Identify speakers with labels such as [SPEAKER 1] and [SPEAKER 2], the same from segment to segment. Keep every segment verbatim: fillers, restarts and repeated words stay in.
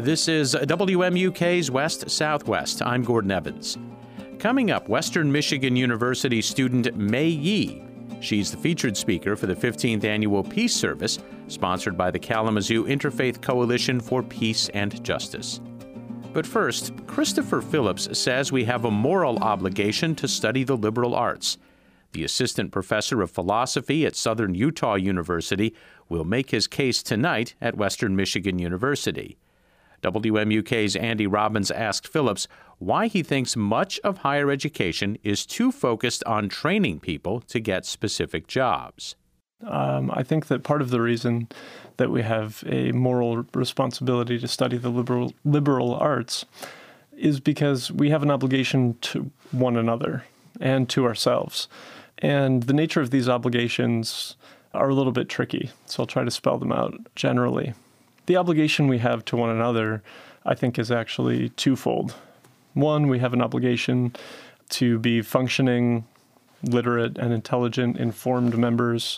[SPEAKER 1] This is W M U K's West Southwest. I'm Gordon Evans. Coming up, Western Michigan University student Mei Yi. She's the featured speaker for the fifteenth Annual Peace Service, sponsored by the Kalamazoo Interfaith Coalition for Peace and Justice. But first, Christopher Phillips says we have a moral obligation to study the liberal arts. The assistant professor of philosophy at Southern Utah University will make his case tonight at Western Michigan University. W M U K's Andy Robbins asked Phillips why he thinks much of higher education is too focused on training people to get specific jobs.
[SPEAKER 2] Um, I think that part of the reason that we have a moral responsibility to study the liberal liberal arts is because we have an obligation to one another and to ourselves. And the nature of these obligations are a little bit tricky, so I'll try to spell them out generally. The obligation we have to one another, I think, is actually twofold. One, we have an obligation to be functioning, literate, and intelligent, informed members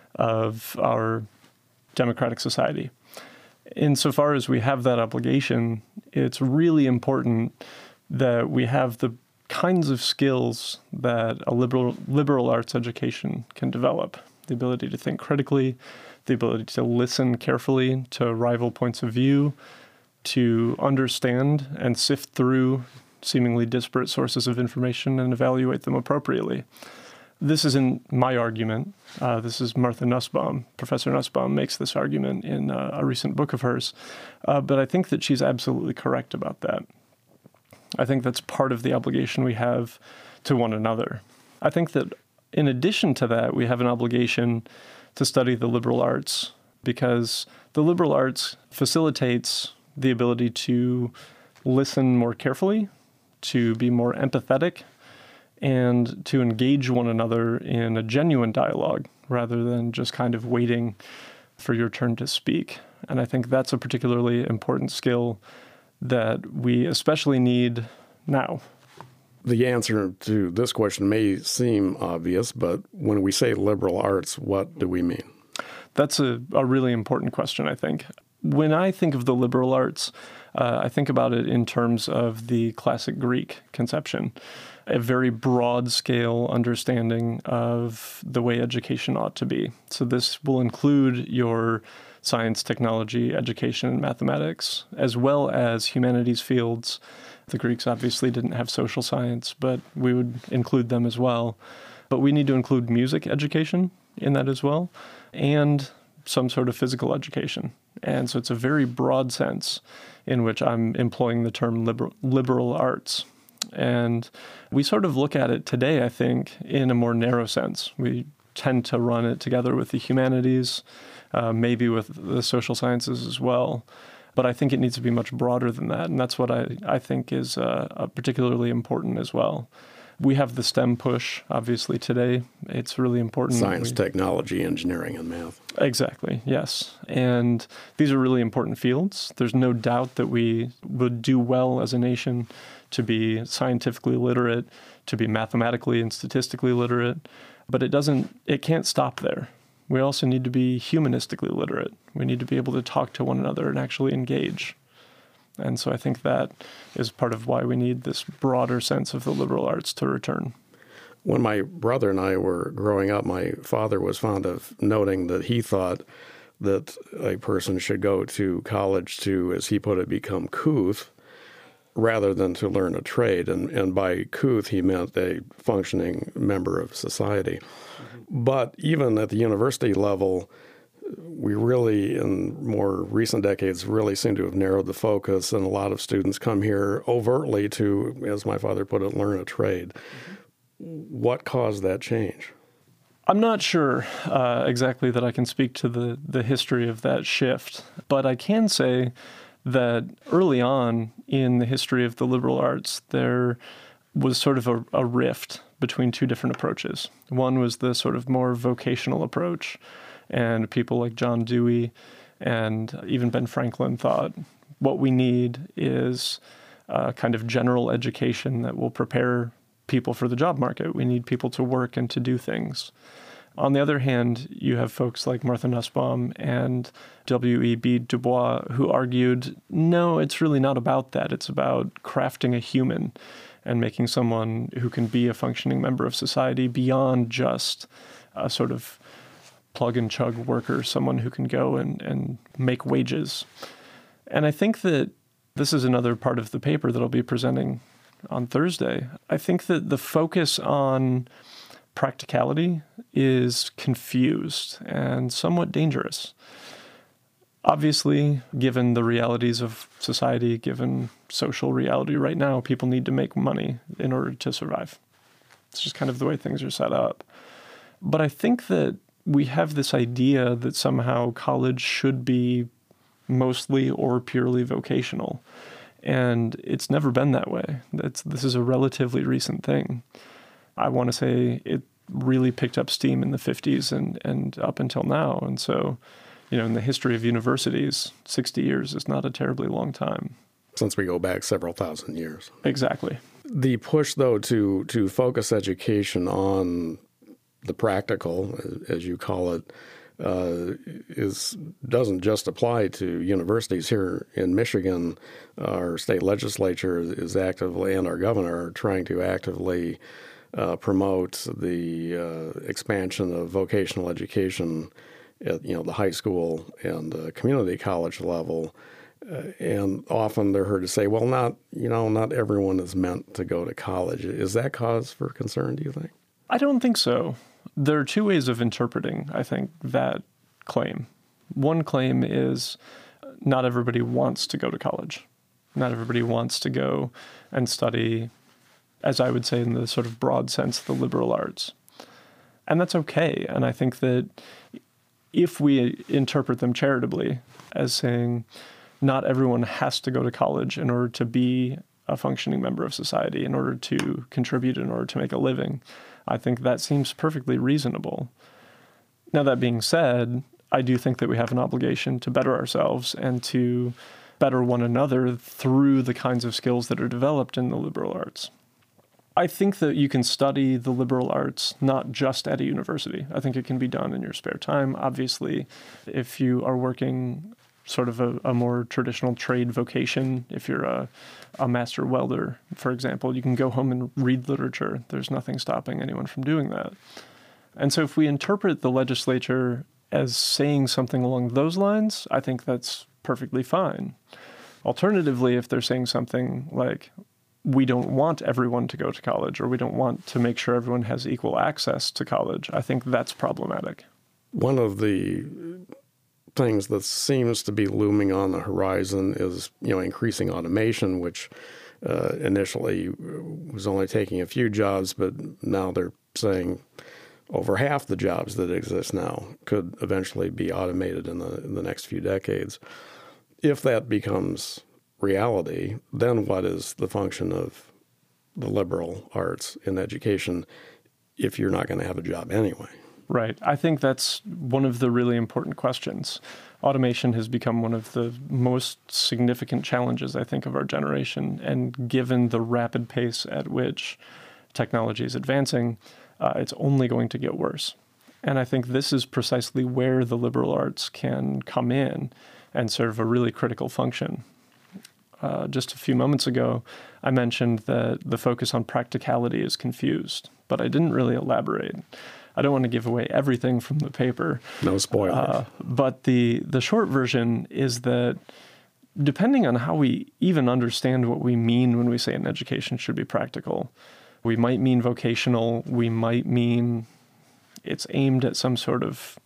[SPEAKER 2] of our democratic society. Insofar as we have that obligation, it's really important that we have the kinds of skills that a liberal liberal arts education can develop. The ability to think critically, the ability to listen carefully to rival points of view, to understand and sift through seemingly disparate sources of information and evaluate them appropriately. This isn't my argument. Uh, this is Martha Nussbaum. Professor Nussbaum makes this argument in uh, a recent book of hers. Uh, but I think that she's absolutely correct about that. I think that's part of the obligation we have to one another. I think that in addition to that, we have an obligation to study the liberal arts because the liberal arts facilitates the ability to listen more carefully, to be more empathetic, and to engage one another in a genuine dialogue rather than just kind of waiting for your turn to speak. And I think that's a particularly important skill that we especially need now.
[SPEAKER 3] The answer to this question may seem obvious, but when we say liberal arts, what do we mean?
[SPEAKER 2] That's a, a really important question, I think. When I think of the liberal arts, uh, I think about it in terms of the classic Greek conception, a very broad-scale understanding of the way education ought to be. So this will include your science, technology, education, and mathematics, as well as humanities fields. The Greeks obviously didn't have social science, but we would include them as well. But we need to include music education in that as well, and some sort of physical education. And so it's a very broad sense in which I'm employing the term liberal, liberal arts. And we sort of look at it today, I think, in a more narrow sense. We tend to run it together with the humanities, uh, maybe with the social sciences as well. But I think it needs to be much broader than that, and that's what I, I think is uh, particularly important as well. We have the STEM push, obviously, today. It's really important.
[SPEAKER 3] Science,
[SPEAKER 2] we,
[SPEAKER 3] technology, engineering, and math.
[SPEAKER 2] Exactly, yes. And these are really important fields. There's no doubt that we would do well as a nation to be scientifically literate, to be mathematically and statistically literate, but it doesn't, it can't stop there. We also need to be humanistically literate. We need to be able to talk to one another and actually engage. And so I think that is part of why we need this broader sense of the liberal arts to return.
[SPEAKER 3] When my brother and I were growing up, my father was fond of noting that he thought that a person should go to college to, as he put it, become couth, rather than to learn a trade. And, and by couth, he meant a functioning member of society. Mm-hmm. But even at the university level, we really, in more recent decades, really seem to have narrowed the focus, and a lot of students come here overtly to, as my father put it, learn a trade. Mm-hmm. What caused that change?
[SPEAKER 2] I'm not sure uh, exactly that I can speak to the, the history of that shift, but I can say that early on in the history of the liberal arts, there was sort of a, a rift between two different approaches. One was the sort of more vocational approach, and people like John Dewey and even Ben Franklin thought what we need is a kind of general education that will prepare people for the job market. We need people to work and to do things. On the other hand, you have folks like Martha Nussbaum and W E B Du Bois who argued, no, it's really not about that. It's about crafting a human and making someone who can be a functioning member of society beyond just a sort of plug and chug worker, someone who can go and, and make wages. And I think that this is another part of the paper that I'll be presenting on Thursday. I think that the focus on practicality is confused and somewhat dangerous. Obviously, given the realities of society, given social reality right now, people need to make money in order to survive. It's just kind of the way things are set up. But I think that we have this idea that somehow college should be mostly or purely vocational. And it's never been that way. It's, this is a relatively recent thing. I want to say it really picked up steam in the fifties and, and up until now. And so, you know, in the history of universities, sixty years is not a terribly long time.
[SPEAKER 3] Since we go back several thousand years.
[SPEAKER 2] Exactly.
[SPEAKER 3] The push, though, to, to focus education on the practical, as you call it, uh, is doesn't just apply to universities. Here in Michigan, our state legislature is actively, and our governor are trying to actively uh, promote the uh, expansion of vocational education at, you know, the high school and uh, community college level. Uh, and often they're heard to say, well, not, you know, not everyone is meant to go to college. Is that cause for concern, do you think?
[SPEAKER 2] I don't think so. There are two ways of interpreting, I think, that claim. One claim is not everybody wants to go to college. Not everybody wants to go and study, as I would say in the sort of broad sense, the liberal arts. And that's okay. And I think that if we interpret them charitably as saying not everyone has to go to college in order to be a functioning member of society, in order to contribute, in order to make a living, I think that seems perfectly reasonable. Now, that being said, I do think that we have an obligation to better ourselves and to better one another through the kinds of skills that are developed in the liberal arts. I think that you can study the liberal arts not just at a university. I think it can be done in your spare time. Obviously, if you are working sort of a, a more traditional trade vocation, if you're a, a master welder, for example, you can go home and read literature. There's nothing stopping anyone from doing that. And so if we interpret the legislature as saying something along those lines, I think that's perfectly fine. Alternatively, if they're saying something like, we don't want everyone to go to college, or we don't want to make sure everyone has equal access to college, I think that's problematic.
[SPEAKER 3] One of the things that seems to be looming on the horizon is, you know, increasing automation, which uh, initially was only taking a few jobs, but now they're saying over half the jobs that exist now could eventually be automated in the, in the next few decades. If that becomes reality, then what is the function of the liberal arts in education if you're not going to have a job anyway?
[SPEAKER 2] Right. I think that's one of the really important questions. Automation has become one of the most significant challenges, I think, of our generation. And given the rapid pace at which technology is advancing, uh, it's only going to get worse. And I think this is precisely where the liberal arts can come in and serve a really critical function. Uh, just a few moments ago, I mentioned that the focus on practicality is confused, but I didn't really elaborate. I don't want to give away everything from the paper.
[SPEAKER 3] No spoilers. Uh,
[SPEAKER 2] but the, the short version is that depending on how we even understand what we mean when we say an education should be practical, we might mean vocational, we might mean it's aimed at some sort of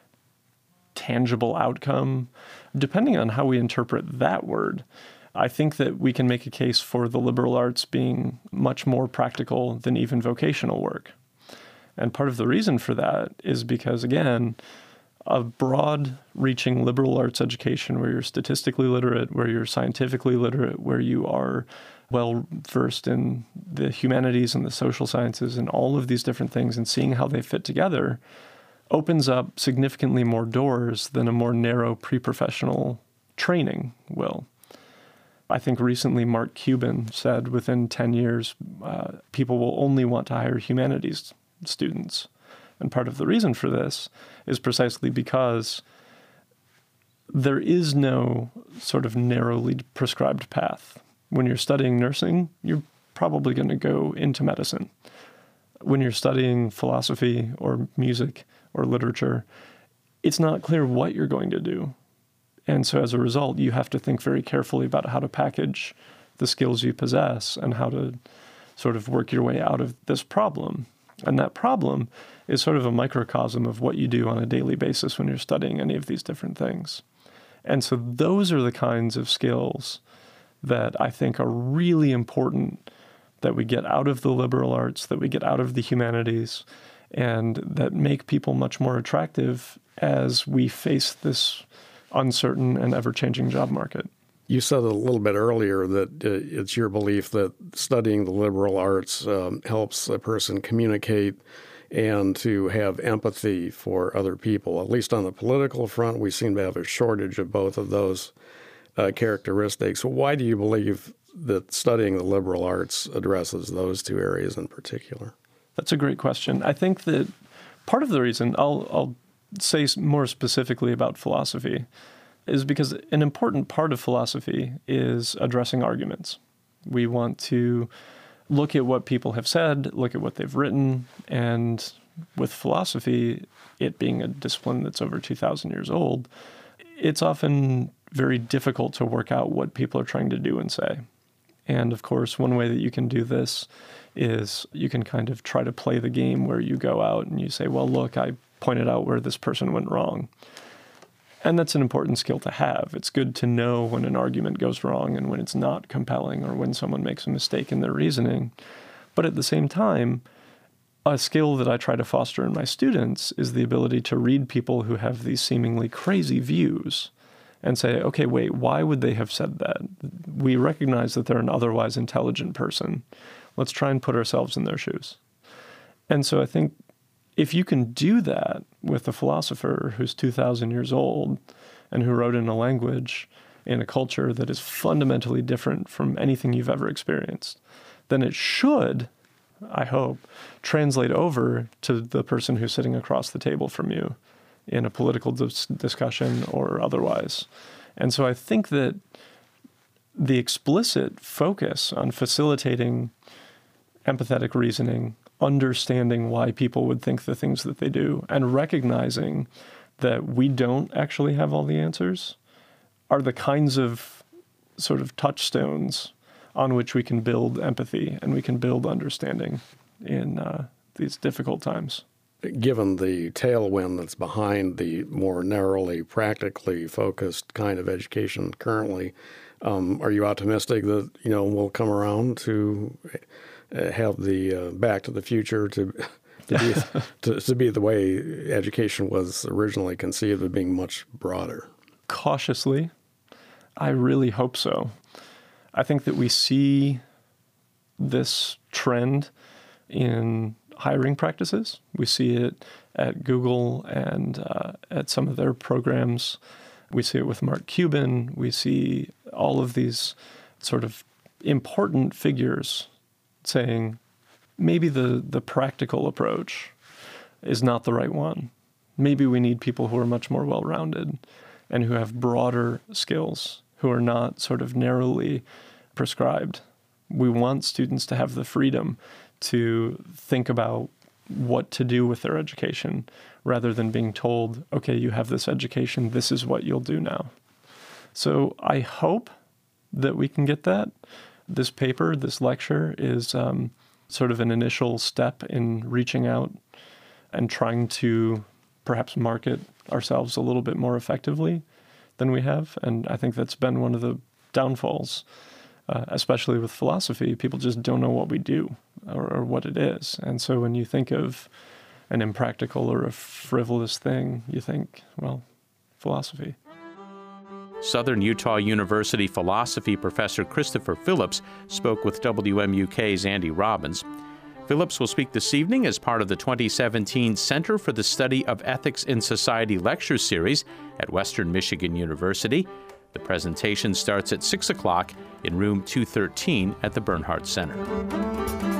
[SPEAKER 2] tangible outcome. Depending on how we interpret that word, I think that we can make a case for the liberal arts being much more practical than even vocational work. And part of the reason for that is because, again, a broad-reaching liberal arts education where you're statistically literate, where you're scientifically literate, where you are well-versed in the humanities and the social sciences and all of these different things and seeing how they fit together opens up significantly more doors than a more narrow pre-professional training will. I think recently Mark Cuban said within ten years, uh, people will only want to hire humanities students And part of the reason for this is precisely because there is no sort of narrowly prescribed path. When you're studying nursing, you're probably going to go into medicine. When you're studying philosophy or music or literature, it's not clear what you're going to do. And so as a result, you have to think very carefully about how to package the skills you possess and how to sort of work your way out of this problem. And that problem is sort of a microcosm of what you do on a daily basis when you're studying any of these different things. And so those are the kinds of skills that I think are really important that we get out of the liberal arts, that we get out of the humanities, and that make people much more attractive as we face this uncertain and ever-changing job market.
[SPEAKER 3] You said a little bit earlier that uh, it's your belief that studying the liberal arts um, helps a person communicate and to have empathy for other people. At least on the political front, we seem to have a shortage of both of those uh, characteristics. Why do you believe that studying the liberal arts addresses those two areas in particular?
[SPEAKER 2] That's a great question. I think that part of the reason, I'll, I'll say more specifically about philosophy, is because an important part of philosophy is addressing arguments. We want to look at what people have said, look at what they've written, and with philosophy, it being a discipline that's over two thousand years old, it's often very difficult to work out what people are trying to do and say. And of course, one way that you can do this is you can kind of try to play the game where you go out and you say, well, look, I pointed out where this person went wrong. And that's an important skill to have. It's good to know when an argument goes wrong and when it's not compelling or when someone makes a mistake in their reasoning. But at the same time, a skill that I try to foster in my students is the ability to read people who have these seemingly crazy views and say, okay, wait, why would they have said that? We recognize that they're an otherwise intelligent person. Let's try and put ourselves in their shoes. And so I think if you can do that with a philosopher who's two thousand years old and who wrote in a language in a culture that is fundamentally different from anything you've ever experienced, then it should, I hope, translate over to the person who's sitting across the table from you in a political dis- discussion or otherwise. And so I think that the explicit focus on facilitating empathetic reasoning, understanding why people would think the things that they do, and recognizing that we don't actually have all the answers are the kinds of sort of touchstones on which we can build empathy and we can build understanding in uh, these difficult times.
[SPEAKER 3] Given the tailwind that's behind the more narrowly, practically focused kind of education currently, um, are you optimistic that, you know, we'll come around to uh, have the uh, Back to the Future to to be, to, to be the way education was originally conceived of being much broader?
[SPEAKER 2] Cautiously, I really hope so. I think that we see this trend in hiring practices. We see it at Google and uh, at some of their programs. We see it with Mark Cuban. We see all of these sort of important figures saying maybe the, the practical approach is not the right one. Maybe we need people who are much more well-rounded and who have broader skills, who are not sort of narrowly prescribed. We want students to have the freedom to think about what to do with their education rather than being told, okay, you have this education, this is what you'll do now. So I hope that we can get that. This paper, this lecture is um, sort of an initial step in reaching out and trying to perhaps market ourselves a little bit more effectively than we have. And I think that's been one of the downfalls, uh, especially with philosophy. People just don't know what we do or, or what it is. And so when you think of an impractical or a frivolous thing, you think, well, philosophy.
[SPEAKER 1] Southern Utah University philosophy professor Christopher Phillips spoke with W M U K's Andy Robbins. Phillips will speak this evening as part of the twenty seventeen Center for the Study of Ethics in Society lecture series at Western Michigan University. The presentation starts at six o'clock in room two thirteen at the Bernhardt Center.